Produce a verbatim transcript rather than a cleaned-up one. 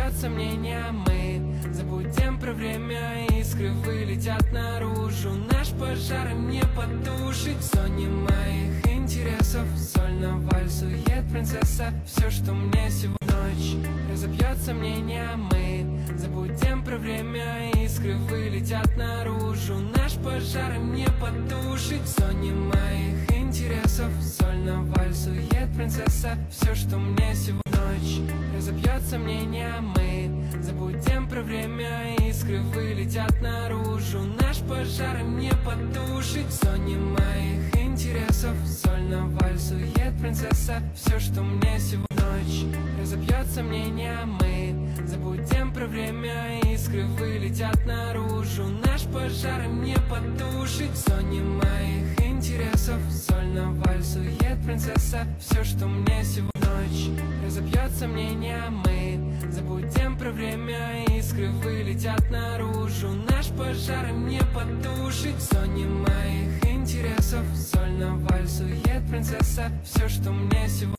Разобьет сомнения, мы забудем про время. Искры вылетят наружу, наш пожар не потушить. В зоне моих интересов сольно вальсует принцесса. Все, что мне сегодня ночь. Разобьет сомнения, мы забудем про время. Искры вылетят наружу, наш пожар не потушить. В зоне моих интересов сольно вальсует принцесса. Все, что мне сегодня ночь. Разобьет сомнения, мы забудем про время. Искры вылетят наружу, наш пожар не потушить. В зоне моих интересов сольно вальсует принцесса. Все, что мне сегодня ночь. Разобьет сомнения, мы забудем про время. Искры вылетят наружу, наш пожар не потушить. В зоне моих интересов сольно вальсует принцесса. Все, что мне сегодня ночь. Разобьет сомнения, мы забудем про время. Искры вылетят наружу, наш пожар не потушить. В зоне моих интересов сольно вальсует принцесса. Все, что мне сегодня